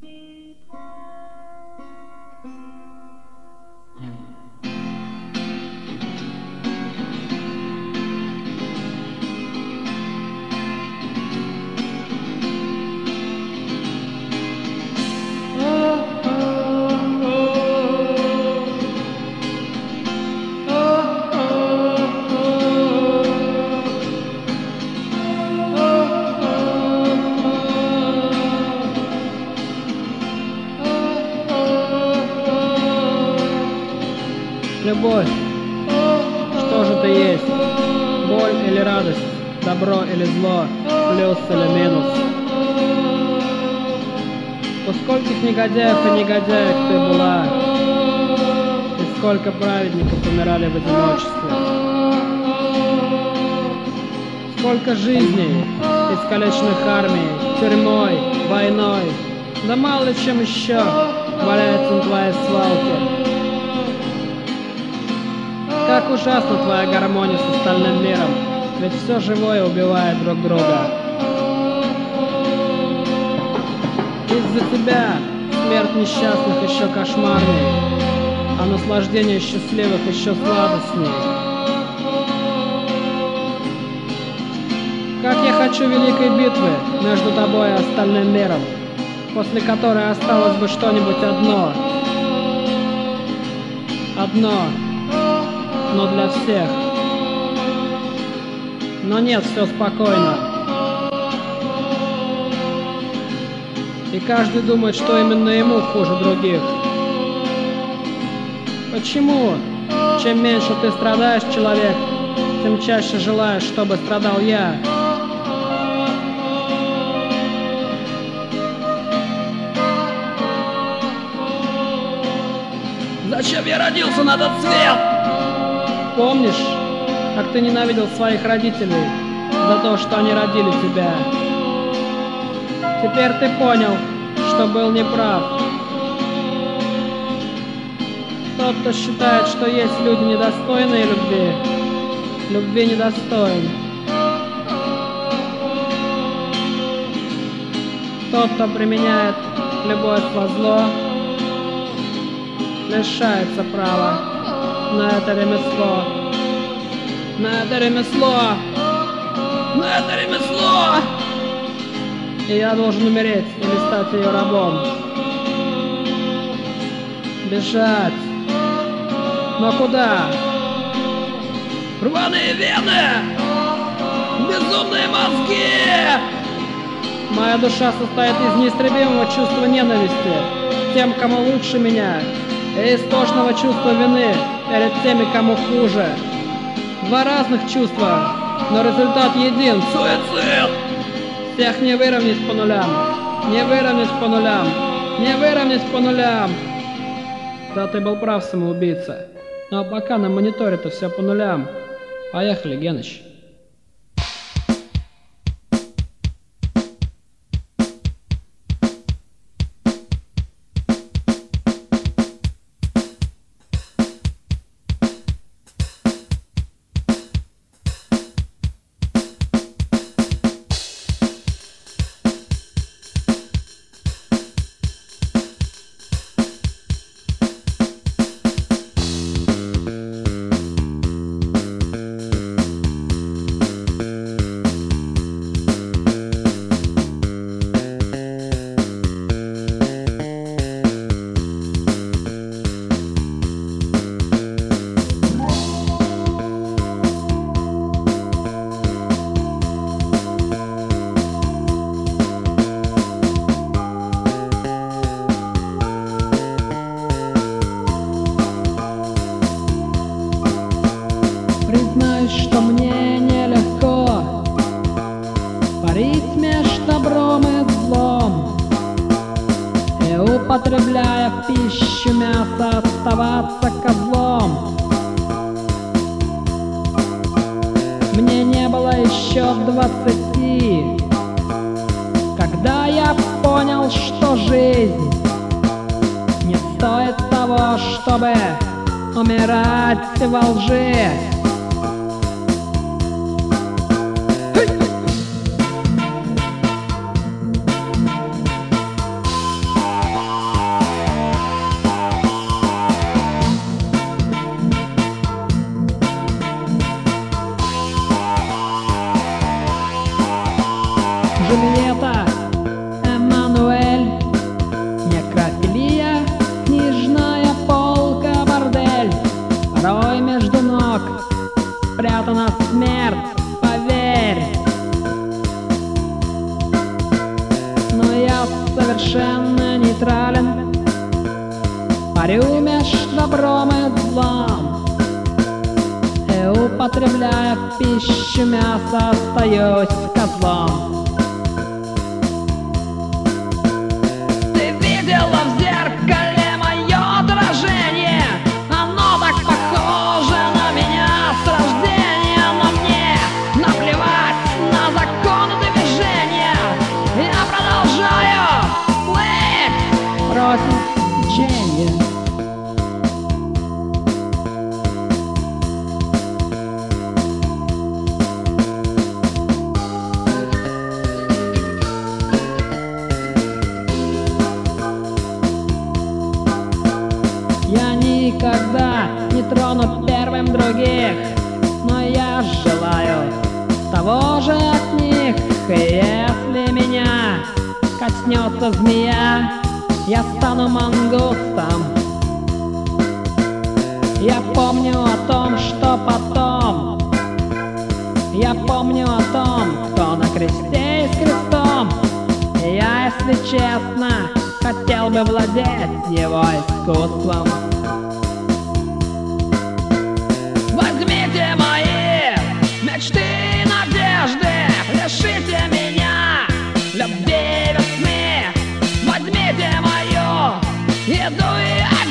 Любовь, что же ты есть? Боль или радость? Добро или зло? Плюс или минус? У скольких негодяев и негодяек ты была? И сколько праведников умирали в одиночестве? Сколько жизней, искалеченных армией, тюрьмой, войной, да мало ли чем еще валяется на твоей свалке. Как ужасна твоя гармония с остальным миром, ведь все живое убивает друг друга. Из-за тебя смерть несчастных еще кошмарней, а наслаждение счастливых еще сладостней. Как я хочу великой битвы между тобой и остальным миром, после которой осталось бы что-нибудь одно. Одно, но для всех. Но нет, все спокойно. И каждый думает, что именно ему хуже других. Почему? Чем меньше ты страдаешь, человек, тем чаще желаешь, чтобы страдал я. Зачем я родился на этот свет? Помнишь, как ты ненавидел своих родителей за то, что они родили тебя? Теперь ты понял, что был неправ. Тот, кто считает, что есть люди недостойные любви, любви недостоин. Тот, кто применяет любовь во зло, лишается права на это ремесло. На это ремесло! На это ремесло! И я должен умереть или стать ее рабом. Бежать. Но куда? Рваные вены! Безумные мозги! Моя душа состоит из неистребимого чувства ненависти тем, кому лучше меня, и истошного чувства вины перед теми, кому хуже. Два разных чувства, но результат един — суицид! Всех не выровнять по нулям, не выровнять по нулям, не выровнять по нулям. Да, ты был прав, самоубийца. Но пока на мониторе-то все по нулям. Поехали, Геныч. Что мне нелегко парить меж добром и злом, и, употребляя в пищу мясо, оставаться козлом. Мне не было еще 20, когда я понял, что жизнь не стоит того, чтобы умирать во лжи. нейтрален, парю меж добром и злом, и употребляя в пищу мясо, остаюсь козлом. Ты видела в зеркале мое отражение? Оно так похоже на меня с рождения, но мне наплевать на законы движения. Я продолжаю плыть против течения. Я никогда не трону первым других, но я желаю того же от них. И если меня коснется змея, я стану мангустом. Я помню о том, что потом. Я помню о том, кто на кресте и с крестом. И я, если честно, хотел бы владеть его искусством. Возьмите мои мечты и надежды, лишите меня любви весны. Возьмите мою еду и